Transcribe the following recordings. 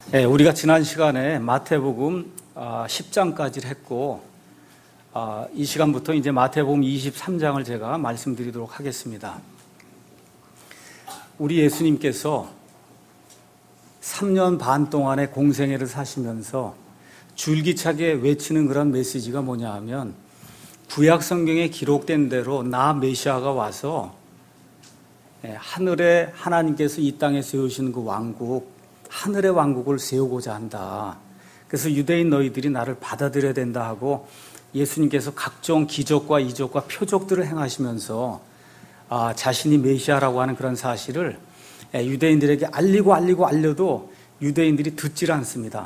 네, 우리가 지난 시간에 마태복음 10장까지를 했고 이 시간부터 이제 마태복음 23장을 제가 말씀드리도록 하겠습니다. 우리 예수님께서 3년 반 동안의 공생애를 사시면서 줄기차게 외치는 그런 메시지가 뭐냐 하면 구약 성경에 기록된 대로 나 메시아가 와서 하늘에 하나님께서 이 땅에 세우신 그 왕국, 하늘의 왕국을 세우고자 한다. 그래서 유대인 너희들이 나를 받아들여야 된다 하고 예수님께서 각종 기적과 이적과 표적들을 행하시면서 자신이 메시아라고 하는 그런 사실을 유대인들에게 알려도 유대인들이 듣질 않습니다.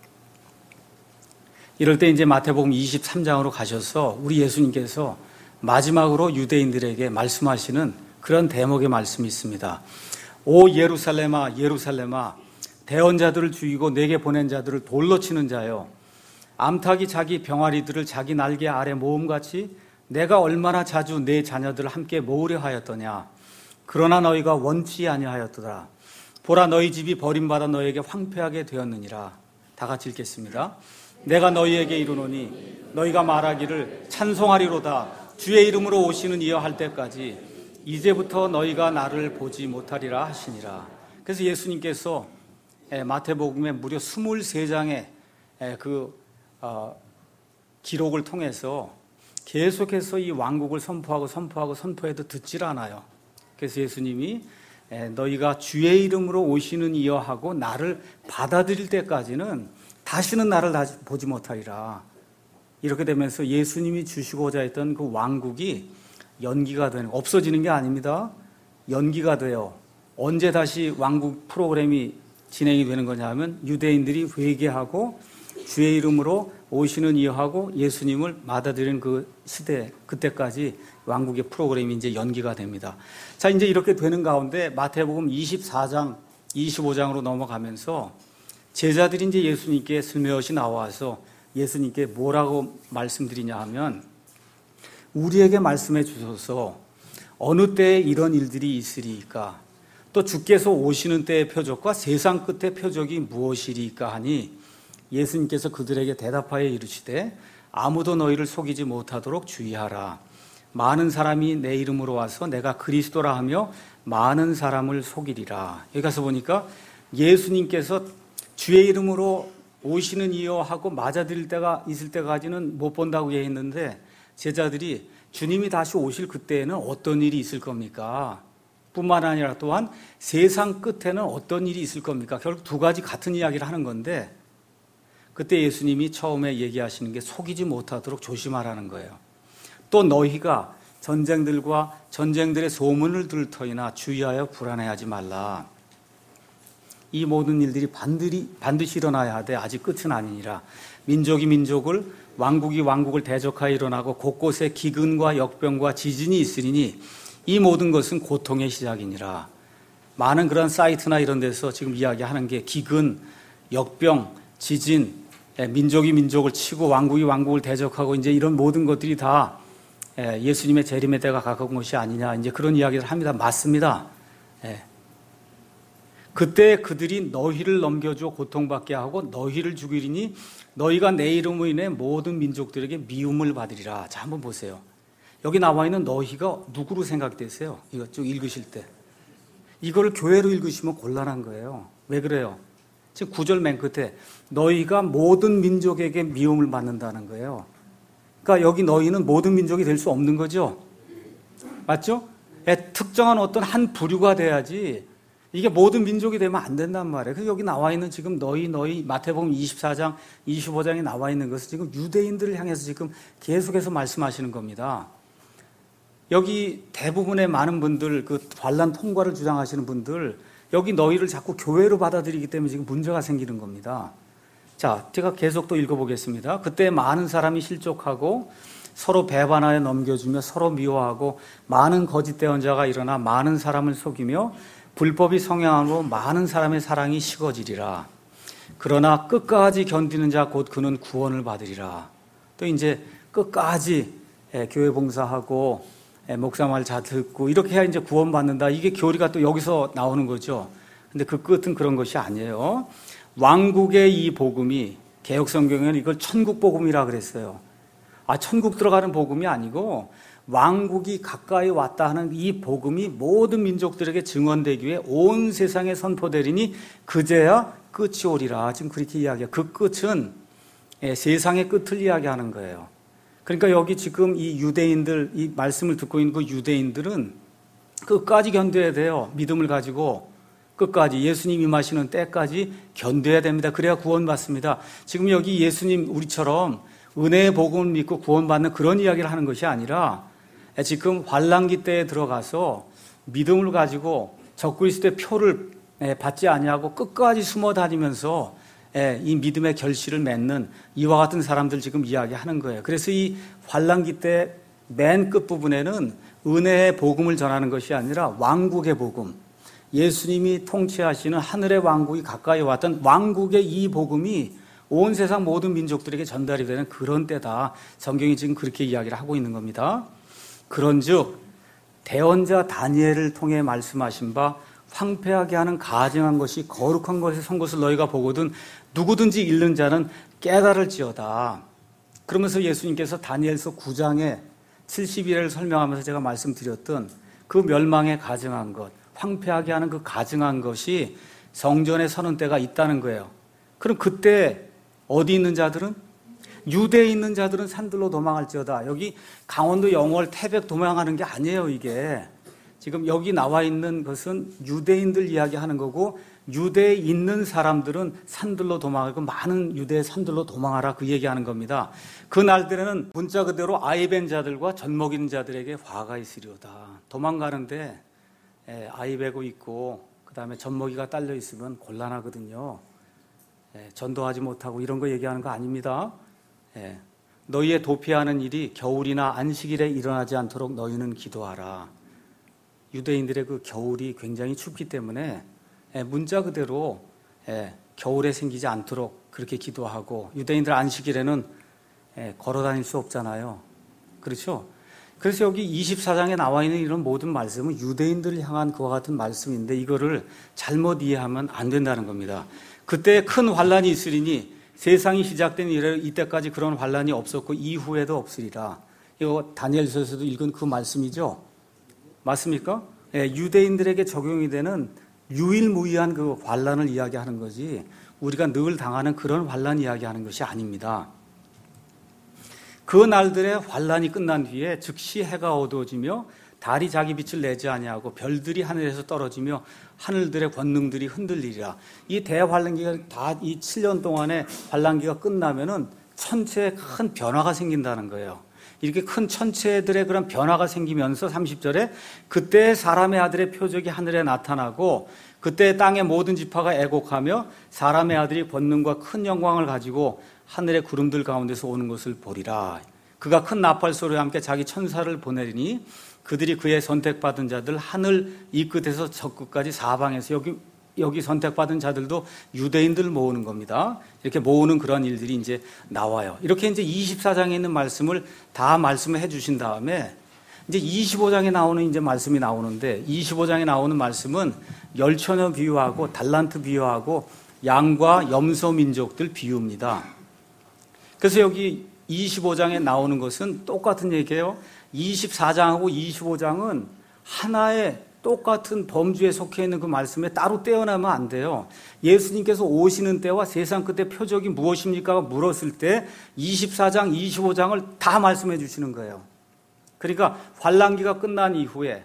이럴 때 이제 마태복음 23장으로 가셔서 우리 예수님께서 마지막으로 유대인들에게 말씀하시는 그런 대목의 말씀이 있습니다. 오 예루살렘아 예루살렘아 대언 자들을 죽이고 내게 보낸 자들을 돌로 치는 자여, 암탉이 자기 병아리들을 자기 날개 아래 모음같이 내가 얼마나 자주 내 자녀들을 함께 모으려 하였더냐. 그러나 너희가 원치 아니하였더라. 보라 너희 집이 버림받아 너희에게 황폐하게 되었느니라. 다 같이 읽겠습니다. 내가 너희에게 이르노니 너희가 말하기를 찬송하리로다 주의 이름으로 오시는 이여 할 때까지 이제부터 너희가 나를 보지 못하리라 하시니라. 그래서 예수님께서 마태복음의 무려 23장의 기록을 통해서 계속해서 이 왕국을 선포해도 듣질 않아요. 그래서 예수님이 너희가 주의 이름으로 오시는 이여 하고 나를 받아들일 때까지는 다시는 나를 보지 못하리라. 이렇게 되면서 예수님이 주시고자 했던 그 왕국이 연기가 되는, 없어지는 게 아닙니다. 연기가 돼요. 언제 다시 왕국 프로그램이 진행이 되는 거냐 하면 유대인들이 회개하고 주의 이름으로 오시는 이여 하고 예수님을 받아들이는 그 시대, 그때까지 왕국의 프로그램이 이제 연기가 됩니다. 자, 이제 이렇게 되는 가운데 마태복음 24장, 25장으로 넘어가면서 제자들이 이제 예수님께 슬며시 나와서 예수님께 뭐라고 말씀드리냐 하면 우리에게 말씀해 주소서 어느 때에 이런 일들이 있으리이까 또 주께서 오시는 때의 표적과 세상 끝의 표적이 무엇이리까 하니 예수님께서 그들에게 대답하여 이르시되 아무도 너희를 속이지 못하도록 주의하라. 많은 사람이 내 이름으로 와서 내가 그리스도라 하며 많은 사람을 속이리라. 여기 가서 보니까 예수님께서 주의 이름으로 오시는 이여 하고 맞아들일 때가 있을 때까지는 못 본다고 얘기했는데 제자들이 주님이 다시 오실 그때에는 어떤 일이 있을 겁니까? 뿐만 아니라 또한 세상 끝에는 어떤 일이 있을 겁니까? 결국 두 가지 같은 이야기를 하는 건데 그때 예수님이 처음에 얘기하시는 게 속이지 못하도록 조심하라는 거예요. 또 너희가 전쟁들의 소문을 들을 터이나 주의하여 불안해하지 말라. 이 모든 일들이 반드시 일어나야 하되 아직 끝은 아니니라. 민족이 민족을 왕국이 왕국을 대적하여 일어나고 곳곳에 기근과 역병과 지진이 있으리니 이 모든 것은 고통의 시작이니라. 많은 그런 사이트나 이런 데서 지금 이야기하는 게 기근, 역병, 지진, 민족이 민족을 치고 왕국이 왕국을 대적하고 이제 이런 모든 것들이 다 예수님의 재림의 때가 가까운 것이 아니냐 이제 그런 이야기를 합니다. 맞습니다. 그때 그들이 너희를 넘겨줘 고통받게 하고 너희를 죽이리니 너희가 내 이름으로 인해 모든 민족들에게 미움을 받으리라. 자, 한번 보세요. 여기 나와 있는 너희가 누구로 생각되세요? 이거 쭉 읽으실 때. 이거를 교회로 읽으시면 곤란한 거예요. 왜 그래요? 지금 9절 맨 끝에 너희가 모든 민족에게 미움을 받는다는 거예요. 그러니까 여기 너희는 모든 민족이 될 수 없는 거죠. 맞죠? 특정한 어떤 한 부류가 돼야지 이게 모든 민족이 되면 안 된단 말이에요. 그래서 여기 나와 있는 지금 너희 마태복음 24장, 25장에 나와 있는 것은 지금 유대인들을 향해서 지금 계속해서 말씀하시는 겁니다. 여기 대부분의 많은 분들, 그 반란 통과를 주장하시는 분들, 여기 너희를 자꾸 교회로 받아들이기 때문에 지금 문제가 생기는 겁니다. 자, 제가 계속 또 읽어보겠습니다. 그때 많은 사람이 실족하고 서로 배반하여 넘겨주며 서로 미워하고 많은 거짓 대언자가 일어나 많은 사람을 속이며 불법이 성행함으로 많은 사람의 사랑이 식어지리라. 그러나 끝까지 견디는 자 곧 그는 구원을 받으리라. 또 이제 끝까지 교회 봉사하고 목사 말 잘 듣고 이렇게 해야 이제 구원받는다. 이게 교리가 또 여기서 나오는 거죠. 근데 그 끝은 그런 것이 아니에요. 왕국의 이 복음이 개역성경에는 이걸 천국복음이라 그랬어요. 천국 들어가는 복음이 아니고 왕국이 가까이 왔다 하는 이 복음이 모든 민족들에게 증언되기 위해 온 세상에 선포되리니 그제야 끝이 오리라. 지금 그렇게 이야기해요. 그 끝은 세상의 끝을 이야기하는 거예요. 그러니까 여기 지금 이 유대인들, 이 말씀을 듣고 있는 그 유대인들은 끝까지 견뎌야 돼요. 믿음을 가지고 끝까지 예수님 임하시는 때까지 견뎌야 됩니다. 그래야 구원받습니다. 지금 여기 예수님 우리처럼 은혜의 복음을 믿고 구원받는 그런 이야기를 하는 것이 아니라 지금 환난기 때에 들어가서 믿음을 가지고 적고 있을 때 표를 받지 아니하고 끝까지 숨어 다니면서 이 믿음의 결실을 맺는 이와 같은 사람들 지금 이야기하는 거예요. 그래서 이 환난기 때 맨 끝부분에는 은혜의 복음을 전하는 것이 아니라 왕국의 복음, 예수님이 통치하시는 하늘의 왕국이 가까이 왔던 왕국의 이 복음이 온 세상 모든 민족들에게 전달이 되는 그런 때다. 성경이 지금 그렇게 이야기를 하고 있는 겁니다. 그런즉 대언자 다니엘을 통해 말씀하신 바 황폐하게 하는 가증한 것이 거룩한 것에 선 것을 너희가 보거든 누구든지 읽는 자는 깨달을지어다. 그러면서 예수님께서 다니엘서 9장에 70일을 설명하면서 제가 말씀드렸던 그 멸망에 가증한 것, 황폐하게 하는 그 가증한 것이 성전에 서는 때가 있다는 거예요. 그럼 그때 어디 있는 자들은? 유대에 있는 자들은 산들로 도망할지어다. 여기 강원도 영월 태백 도망하는 게 아니에요. 이게 지금 여기 나와 있는 것은 유대인들 이야기하는 거고 유대에 있는 사람들은 산들로 도망하고 많은 유대의 산들로 도망하라 그 얘기하는 겁니다. 그 날들에는 문자 그대로 아이 벤 자들과 젖 먹이는 자들에게 화가 있으리로다. 도망가는데 아이 베고 있고 그 다음에 젖 먹이가 딸려 있으면 곤란하거든요. 전도하지 못하고 이런 거 얘기하는 거 아닙니다. 너희의 도피하는 일이 겨울이나 안식일에 일어나지 않도록 너희는 기도하라. 유대인들의 그 겨울이 굉장히 춥기 때문에 문자 그대로 겨울에 생기지 않도록 그렇게 기도하고 유대인들 안식일에는 걸어 다닐 수 없잖아요. 그렇죠? 그래서 여기 24장에 나와 있는 이런 모든 말씀은 유대인들을 향한 그와 같은 말씀인데 이거를 잘못 이해하면 안 된다는 겁니다. 그때 큰 환란이 있으리니 세상이 시작된 이래 이때까지 그런 환란이 없었고 이후에도 없으리라. 이거 다니엘서에서도 읽은 그 말씀이죠. 맞습니까? 유대인들에게 적용이 되는 유일무이한 그 환란을 이야기하는 거지 우리가 늘 당하는 그런 환란 이야기하는 것이 아닙니다. 그 날들의 환란이 끝난 뒤에 즉시 해가 어두워지며 달이 자기 빛을 내지 아니하고 별들이 하늘에서 떨어지며 하늘들의 권능들이 흔들리리라. 이 대환란기가 다 이 7년 동안의 환란기가 끝나면은 천체에 큰 변화가 생긴다는 거예요. 이렇게 큰 천체들의 그런 변화가 생기면서 30절에 그때 사람의 아들의 표적이 하늘에 나타나고 그때 땅의 모든 지파가 애곡하며 사람의 아들이 권능과 큰 영광을 가지고 하늘의 구름들 가운데서 오는 것을 보리라. 그가 큰 나팔 소리와 함께 자기 천사를 보내리니 그들이 그의 선택받은 자들 하늘 이 끝에서 저 끝까지 사방에서 여기 선택받은 자들도 유대인들 모으는 겁니다. 이렇게 모으는 그런 일들이 이제 나와요. 이렇게 이제 24장에 있는 말씀을 다 말씀을 해 주신 다음에 이제 25장에 나오는 이제 말씀이 나오는데 25장에 나오는 말씀은 열처녀 비유하고 달란트 비유하고 양과 염소 민족들 비유입니다. 그래서 여기 25장에 나오는 것은 똑같은 얘기예요. 24장하고 25장은 하나의 똑같은 범주에 속해 있는 그 말씀에 따로 떼어내면 안 돼요. 예수님께서 오시는 때와 세상 끝의 표적이 무엇입니까? 물었을 때 24장, 25장을 다 말씀해 주시는 거예요. 그러니까 환란기가 끝난 이후에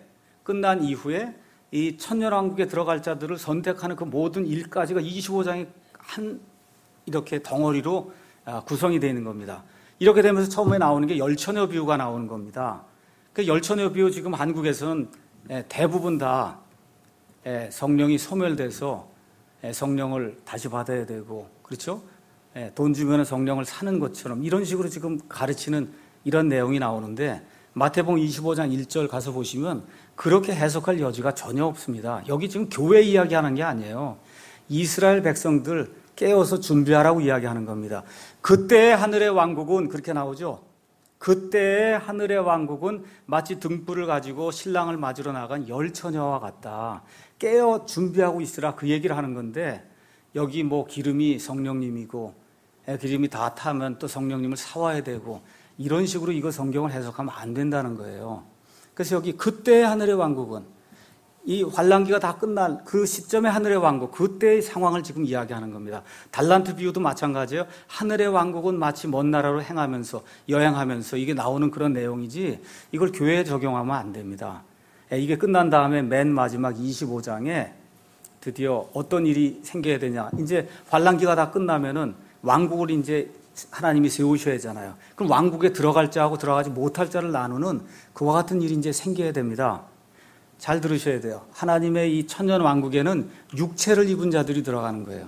이 천년왕국에 들어갈 자들을 선택하는 그 모든 일까지가 25장의 한 이렇게 덩어리로 구성이 되어 있는 겁니다. 이렇게 되면서 처음에 나오는 게 열처녀 비유가 나오는 겁니다. 그 열처녀 비유 지금 한국에서는 대부분 다 성령이 소멸돼서 성령을 다시 받아야 되고 그렇죠? 돈 주면 성령을 사는 것처럼 이런 식으로 지금 가르치는 이런 내용이 나오는데 마태복음 25장 1절 가서 보시면 그렇게 해석할 여지가 전혀 없습니다. 여기 지금 교회 이야기하는 게 아니에요. 이스라엘 백성들 깨어서 준비하라고 이야기하는 겁니다. 그때의 하늘의 왕국은 그렇게 나오죠. 그때의 하늘의 왕국은 마치 등불을 가지고 신랑을 맞으러 나간 열처녀와 같다. 깨어 준비하고 있으라 그 얘기를 하는 건데 여기 뭐 기름이 성령님이고 기름이 다 타면 또 성령님을 사와야 되고 이런 식으로 이거 성경을 해석하면 안 된다는 거예요. 그래서 여기 그때의 하늘의 왕국은 이 환란기가 다 끝날 그 시점의 하늘의 왕국, 그때의 상황을 지금 이야기하는 겁니다. 달란트 비유도 마찬가지예요. 하늘의 왕국은 마치 먼 나라로 행하면서 여행하면서 이게 나오는 그런 내용이지 이걸 교회에 적용하면 안 됩니다. 이게 끝난 다음에 맨 마지막 25장에 드디어 어떤 일이 생겨야 되냐. 이제 환란기가 다 끝나면은 왕국을 이제 하나님이 세우셔야 하잖아요. 그럼 왕국에 들어갈 자하고 들어가지 못할 자를 나누는 그와 같은 일이 이제 생겨야 됩니다. 잘 들으셔야 돼요. 하나님의 이 천년 왕국에는 육체를 입은 자들이 들어가는 거예요.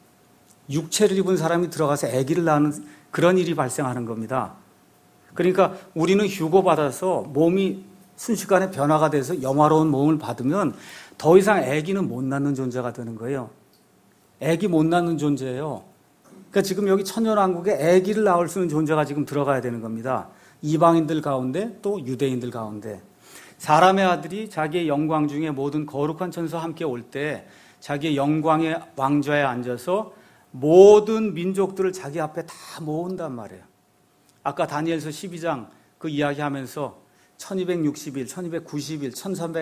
육체를 입은 사람이 들어가서 아기를 낳는 그런 일이 발생하는 겁니다. 그러니까 우리는 휴고받아서 몸이 순식간에 변화가 돼서 영화로운 몸을 받으면 더 이상 아기는 못 낳는 존재가 되는 거예요. 아기 못 낳는 존재예요. 그러니까 지금 여기 천년 왕국에 아기를 낳을 수 있는 존재가 지금 들어가야 되는 겁니다. 이방인들 가운데 또 유대인들 가운데. 사람의 아들이 자기의 영광 중에 모든 거룩한 천사와 함께 올 때 자기의 영광의 왕좌에 앉아서 모든 민족들을 자기 앞에 다 모은단 말이에요. 아까 다니엘서 12장 그 이야기하면서 1260일, 1290일,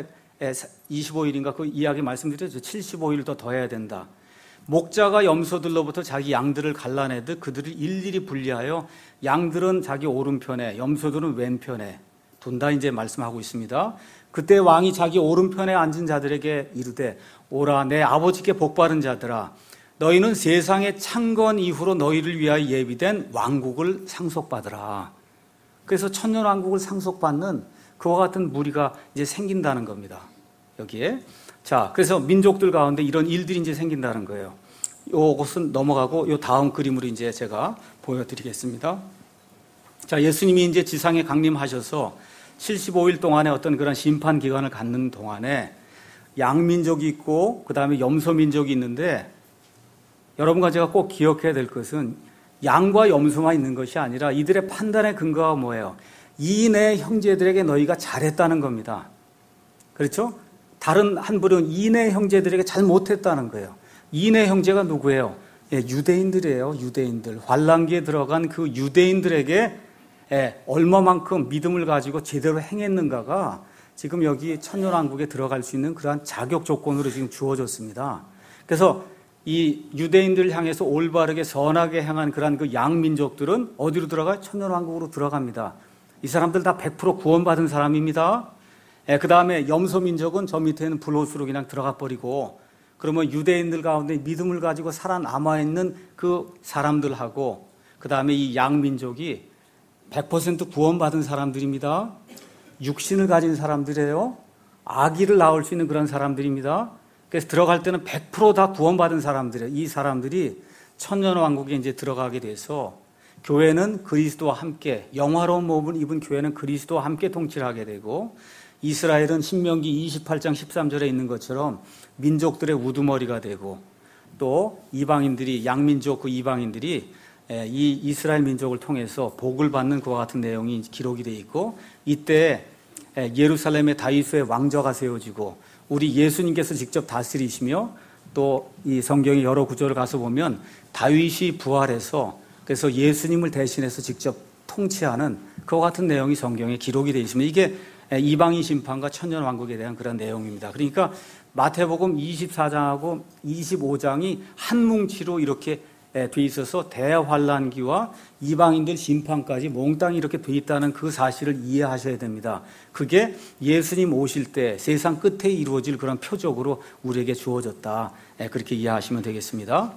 1325일인가 그 이야기 말씀드렸죠. 75일 더 더해야 된다. 목자가 염소들로부터 자기 양들을 갈라내듯 그들을 일일이 분리하여 양들은 자기 오른편에 염소들은 왼편에 둔다 이제 말씀하고 있습니다. 그때 왕이 자기 오른편에 앉은 자들에게 이르되 오라 내 아버지께 복받은 자들아 너희는 세상의 창건 이후로 너희를 위하여 예비된 왕국을 상속받으라. 그래서 천년 왕국을 상속받는 그와 같은 무리가 이제 생긴다는 겁니다. 여기에. 자, 그래서 민족들 가운데 이런 일들이 이제 생긴다는 거예요. 요것은 넘어가고 요 다음 그림으로 이제 제가 보여드리겠습니다. 자, 예수님이 이제 지상에 강림하셔서 75일 동안의 어떤 그런 심판 기간을 갖는 동안에 양민족이 있고 그 다음에 염소민족이 있는데 여러분과 제가 꼭 기억해야 될 것은 양과 염소만 있는 것이 아니라 이들의 판단의 근거가 뭐예요? 이 내 형제들에게 너희가 잘했다는 겁니다. 그렇죠? 다른 한 분은 이 내 형제들에게 잘 못했다는 거예요. 이 내 형제가 누구예요? 예, 유대인들이에요. 유대인들. 환란기에 들어간 그 유대인들에게 얼마만큼 믿음을 가지고 제대로 행했는가가 지금 여기 천년왕국에 들어갈 수 있는 그러한 자격 조건으로 지금 주어졌습니다. 그래서 이 유대인들을 향해서 올바르게 선하게 행한 그러한 그 양민족들은 어디로 들어가요? 천년왕국으로 들어갑니다. 이 사람들 다 100% 구원받은 사람입니다. 그 다음에 염소민족은 저 밑에는 불옷으로 그냥 들어가 버리고 그러면 유대인들 가운데 믿음을 가지고 살아남아 있는 그 사람들하고 그 다음에 이 양민족이 100% 구원받은 사람들입니다. 육신을 가진 사람들이에요. 아기를 낳을 수 있는 그런 사람들입니다. 그래서 들어갈 때는 100% 구원받은 사람들이에요. 이 사람들이 천년왕국에 이제 들어가게 돼서 교회는 그리스도와 함께 영화로운 몸을 입은 교회는 그리스도와 함께 통치를 하게 되고 이스라엘은 신명기 28장 13절에 있는 것처럼 민족들의 우두머리가 되고 또 이방인들이 양민족 그 이방인들이 이 이스라엘 민족을 통해서 복을 받는 그와 같은 내용이 기록이 되어 있고 이때 예루살렘의 다윗의 왕좌가 세워지고 우리 예수님께서 직접 다스리시며 또 이 성경의 여러 구절을 가서 보면 다윗이 부활해서 그래서 예수님을 대신해서 직접 통치하는 그와 같은 내용이 성경에 기록이 되어 있습니다. 이게 이방인 심판과 천년 왕국에 대한 그런 내용입니다. 그러니까 마태복음 24장하고 25장이 한 뭉치로 이렇게 돼 있어서 대환란기와 이방인들 심판까지 몽땅 이렇게 돼 있다는 그 사실을 이해하셔야 됩니다. 그게 예수님 오실 때 세상 끝에 이루어질 그런 표적으로 우리에게 주어졌다. 그렇게 이해하시면 되겠습니다.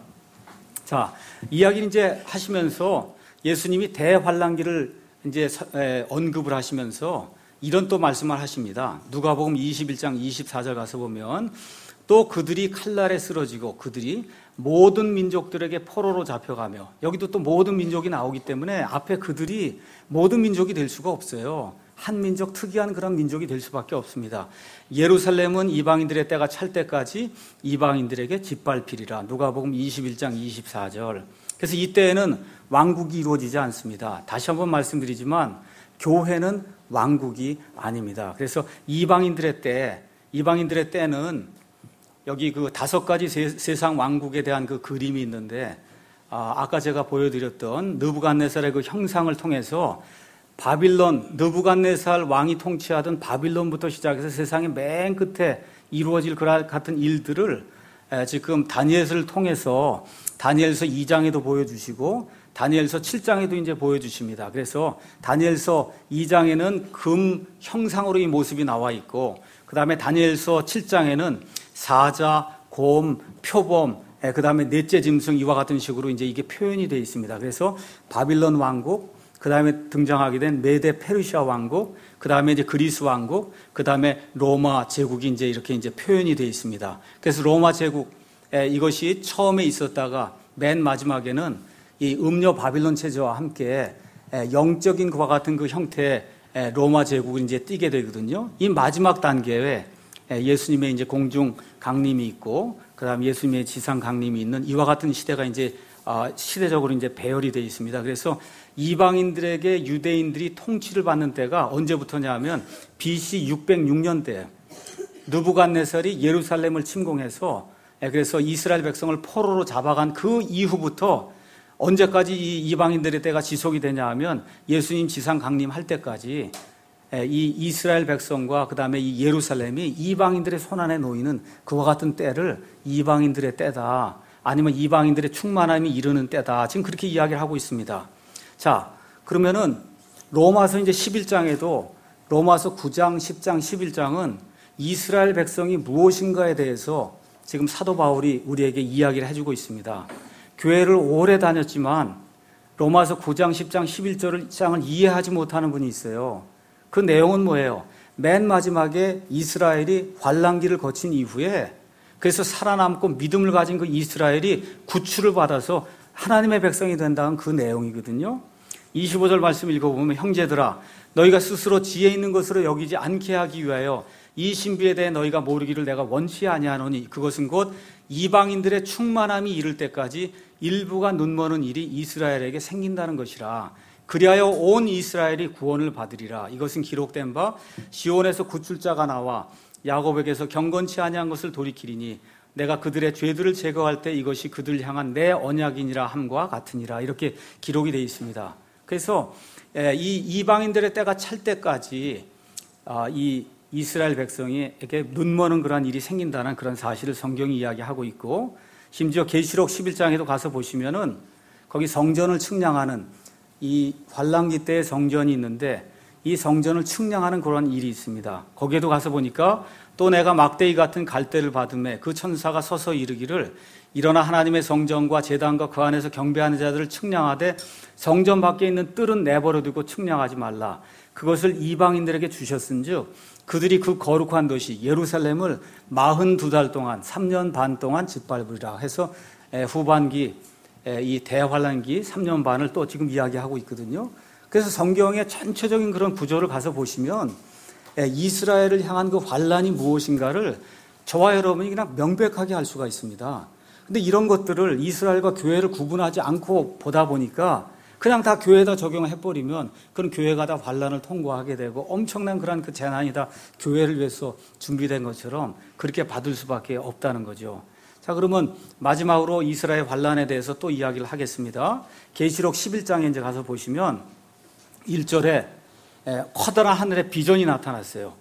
자, 이야기를 이제 하시면서 예수님이 대환란기를 이제 언급을 하시면서 이런 또 말씀을 하십니다. 누가복음 21장 24절 가서 보면 또 그들이 칼날에 쓰러지고 그들이 모든 민족들에게 포로로 잡혀가며 여기도 또 모든 민족이 나오기 때문에 앞에 그들이 모든 민족이 될 수가 없어요. 한 민족 특이한 그런 민족이 될 수밖에 없습니다. 예루살렘은 이방인들의 때가 찰 때까지 이방인들에게 짓밟히리라. 누가복음 21장 24절. 그래서 이때에는 왕국이 이루어지지 않습니다. 다시 한번 말씀드리지만 교회는 왕국이 아닙니다. 그래서 이방인들의 때는 여기 그 5가지 세상 왕국에 대한 그 그림이 있는데, 아까 제가 보여드렸던 느부갓네살의 그 형상을 통해서 바빌론, 느부갓네살 왕이 통치하던 바빌론부터 시작해서 세상의 맨 끝에 이루어질 그 같은 일들을 지금 다니엘서를 통해서 다니엘서 2장에도 보여주시고 다니엘서 7장에도 이제 보여주십니다. 그래서 다니엘서 2장에는 금 형상으로 이 모습이 나와 있고, 그 다음에 다니엘서 7장에는 사자, 곰, 표범, 그 다음에 넷째 짐승 이와 같은 식으로 이제 이게 표현이 되어 있습니다. 그래서 바빌론 왕국, 그 다음에 등장하게 된 메데 페르시아 왕국, 그 다음에 이제 그리스 왕국, 그 다음에 로마 제국이 이제 이렇게 이제 표현이 되어 있습니다. 그래서 로마 제국, 이것이 처음에 있었다가 맨 마지막에는 이 음녀 바빌론 체제와 함께 영적인 그와 같은 그 형태의 로마 제국을 이제 띄게 되거든요. 이 마지막 단계에 예수님의 이제 공중 강림이 있고, 그 다음 예수님의 지상 강림이 있는 이와 같은 시대가 이제 시대적으로 이제 배열이 되어 있습니다. 그래서 이방인들에게 유대인들이 통치를 받는 때가 언제부터냐 하면 BC 606년대예요. 느부갓네살이 예루살렘을 침공해서 그래서 이스라엘 백성을 포로로 잡아간 그 이후부터 언제까지 이 이방인들의 때가 지속이 되냐 하면 예수님 지상 강림할 때까지 이 이스라엘 백성과 그 다음에 이 예루살렘이 이방인들의 손안에 놓이는 그와 같은 때를 이방인들의 때다, 아니면 이방인들의 충만함이 이르는 때다, 지금 그렇게 이야기를 하고 있습니다. 자, 그러면은 로마서 이제 11장에도 로마서 9장, 10장, 11장은 이스라엘 백성이 무엇인가에 대해서 지금 사도 바울이 우리에게 이야기를 해주고 있습니다. 교회를 오래 다녔지만 로마서 9장, 10장, 11장을 이해하지 못하는 분이 있어요. 그 내용은 뭐예요? 맨 마지막에 이스라엘이 환난기를 거친 이후에 그래서 살아남고 믿음을 가진 그 이스라엘이 구출을 받아서 하나님의 백성이 된다는 그 내용이거든요. 25절 말씀 읽어보면, 형제들아 너희가 스스로 지혜 있는 것으로 여기지 않게 하기 위하여 이 신비에 대해 너희가 모르기를 내가 원치 아니하노니 그것은 곧 이방인들의 충만함이 이를 때까지 일부가 눈머는 일이 이스라엘에게 생긴다는 것이라. 그리하여 온 이스라엘이 구원을 받으리라. 이것은 기록된 바 시온에서 구출자가 나와 야곱에게서 경건치 아니한 것을 돌이키리니 내가 그들의 죄들을 제거할 때 이것이 그들 향한 내 언약이니라 함과 같으니라. 이렇게 기록이 되어 있습니다. 그래서 이 이방인들의 때가 찰 때까지 이 이스라엘 백성에게 눈머는 그런 일이 생긴다는 그런 사실을 성경이 이야기하고 있고, 심지어 계시록 11장에도 가서 보시면은 거기 성전을 측량하는 이 환난기 때의 성전이 있는데 이 성전을 측량하는 그런 일이 있습니다. 거기에도 가서 보니까 또 내가 막대기 같은 갈대를 받음에 그 천사가 서서 이르기를 일어나 하나님의 성전과 제단과 그 안에서 경배하는 자들을 측량하되 성전 밖에 있는 뜰은 내버려 두고 측량하지 말라. 그것을 이방인들에게 주셨은즉 그들이 그 거룩한 도시 예루살렘을 42달 동안 3년 반 동안 짓밟으리라 해서 후반기 이 대환란기 3년 반을 또 지금 이야기하고 있거든요. 그래서 성경의 전체적인 그런 구조를 가서 보시면 이스라엘을 향한 그 환란이 무엇인가를 저와 여러분이 그냥 명백하게 알 수가 있습니다. 근데 이런 것들을 이스라엘과 교회를 구분하지 않고 보다 보니까 그냥 다 교회에다 적용해버리면 그런 교회가 다 환란을 통과하게 되고 엄청난 그런 그 재난이 다 교회를 위해서 준비된 것처럼 그렇게 받을 수밖에 없다는 거죠. 자, 그러면 마지막으로 이스라엘 환란에 대해서 또 이야기를 하겠습니다. 계시록 11장에 이제 가서 보시면 1절에 커다란 하늘에 비전이 나타났어요.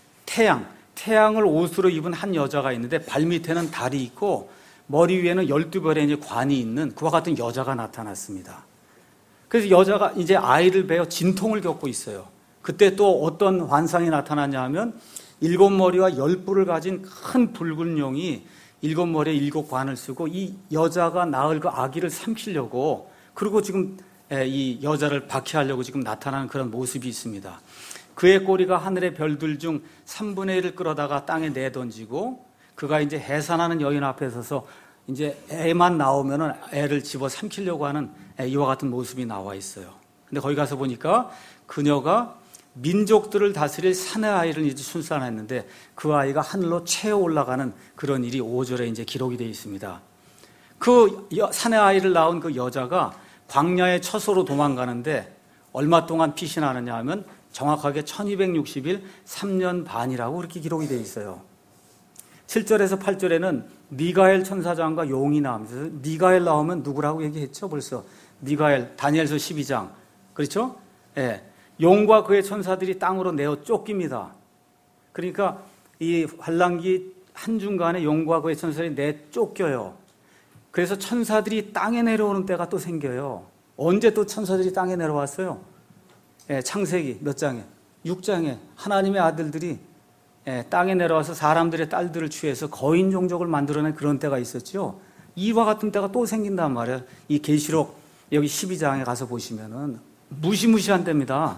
태양을 옷으로 입은 한 여자가 있는데 발 밑에는 달이 있고 머리 위에는 12별의 이제 관이 있는 그와 같은 여자가 나타났습니다. 그래서 여자가 이제 아이를 베어 진통을 겪고 있어요. 그때 또 어떤 환상이 나타나냐 하면 7머리와 10뿔을 가진 큰 붉은 용이 7머리에 7관을 쓰고 이 여자가 낳을 그 아기를 삼키려고, 그리고 지금 이 여자를 박해하려고 지금 나타나는 그런 모습이 있습니다. 그의 꼬리가 하늘의 별들 중 3분의 1을 끌어다가 땅에 내던지고 그가 이제 해산하는 여인 앞에 서서 이제 애만 나오면은 애를 집어 삼키려고 하는 이와 같은 모습이 나와 있어요. 근데 거기 가서 보니까 그녀가 민족들을 다스릴 사내 아이를 이제 출산했는데 그 아이가 하늘로 채어 올라가는 그런 일이 5절에 이제 기록이 되어 있습니다. 그 사내 아이를 낳은 그 여자가 광야의 처소로 도망가는데 얼마 동안 피신하느냐 하면 정확하게 1260일 3년 반이라고 그렇게 기록이 되어 있어요. 7절에서 8절에는 미가엘 천사장과 용이 나오면서 미가엘 나오면 누구라고 얘기했죠? 벌써 미가엘, 다니엘서 12장. 그렇죠? 예. 용과 그의 천사들이 땅으로 내어 쫓깁니다. 그러니까 이 환란기 한중간에 용과 그의 천사들이 내쫓겨요. 그래서 천사들이 땅에 내려오는 때가 또 생겨요. 언제 또 천사들이 땅에 내려왔어요? 예, 창세기 몇 장에? 6장에 하나님의 아들들이 땅에 내려와서 사람들의 딸들을 취해서 거인 종족을 만들어낸 그런 때가 있었죠. 이와 같은 때가 또 생긴단 말이에요. 이 계시록 여기 12장에 가서 보시면은 무시무시한 때입니다.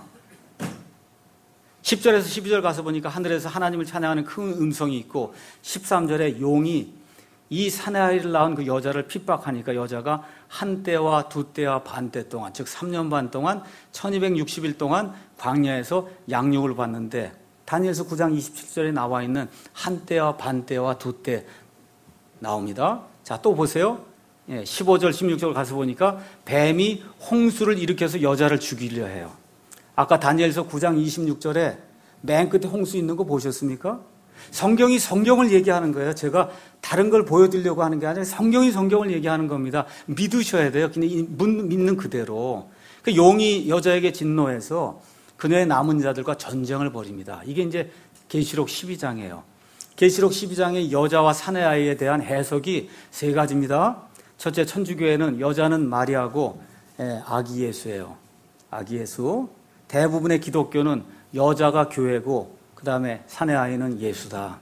10절에서 12절 가서 보니까 하늘에서 하나님을 찬양하는 큰 음성이 있고 13절에 용이 이 사내 아이를 낳은 그 여자를 핍박하니까 여자가 한 때와 두 때와 반 때 동안, 즉 3년 반 동안 1260일 동안 광야에서 양육을 받는데 다니엘서 9장 27절에 나와 있는 한 때와 반 때와 두 때 나옵니다. 자, 또 보세요. 15절 16절 가서 보니까 뱀이 홍수를 일으켜서 여자를 죽이려 해요. 아까 다니엘서 9장 26절에 맨 끝에 홍수 있는 거 보셨습니까? 성경이 성경을 얘기하는 거예요. 제가 다른 걸 보여드리려고 하는 게 아니라 성경이 성경을 얘기하는 겁니다. 믿으셔야 돼요. 그냥 믿는 그대로. 그 용이 여자에게 진노해서 그녀의 남은 자들과 전쟁을 벌입니다. 이게 이제 계시록 12장이에요. 계시록 12장의 여자와 사내 아이에 대한 해석이 세 가지입니다. 첫째, 천주교회는 여자는 마리아고 아기 예수예요. 아기 예수. 대부분의 기독교는 여자가 교회고 그 다음에 사내 아이는 예수다.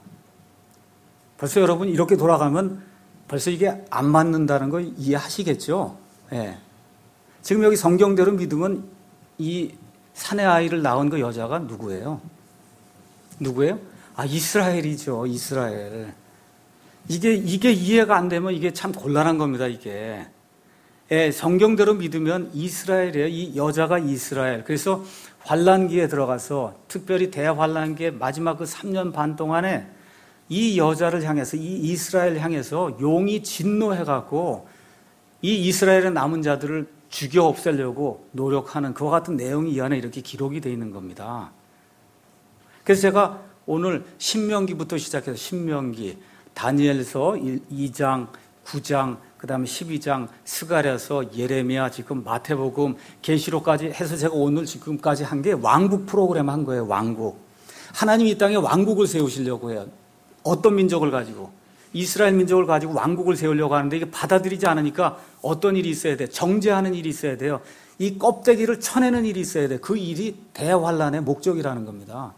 벌써 여러분 이렇게 돌아가면 벌써 이게 안 맞는다는 걸 이해하시겠죠? 예. 지금 여기 성경대로 믿으면 이 사내 아이를 낳은 그 여자가 누구예요? 누구예요? 아, 이스라엘이죠. 이스라엘. 이게 이해가 안 되면 이게 참 곤란한 겁니다. 이게. 예, 성경대로 믿으면 이스라엘이에요. 이 여자가 이스라엘. 그래서 환란기에 들어가서 특별히 대환란기의 마지막 그 3년 반 동안에 이 여자를 향해서 이 이스라엘 향해서 용이 진노해갖고 이 이스라엘의 남은 자들을 죽여 없애려고 노력하는 그와 같은 내용이 이 안에 이렇게 기록이 되어 있는 겁니다. 그래서 제가 오늘 신명기부터 시작해서 신명기, 다니엘서 2장, 9장, 그 다음에 12장, 스가랴서, 예레미야, 지금 마태복음, 계시록까지 해서 제가 오늘 지금까지 한 게 왕국 프로그램 한 거예요. 왕국. 하나님이 이 땅에 왕국을 세우시려고 해요. 어떤 민족을 가지고? 이스라엘 민족을 가지고 왕국을 세우려고 하는데 이게 받아들이지 않으니까 어떤 일이 있어야 돼? 정죄하는 일이 있어야 돼요. 이 껍데기를 쳐내는 일이 있어야 돼. 그 일이 대환란의 목적이라는 겁니다.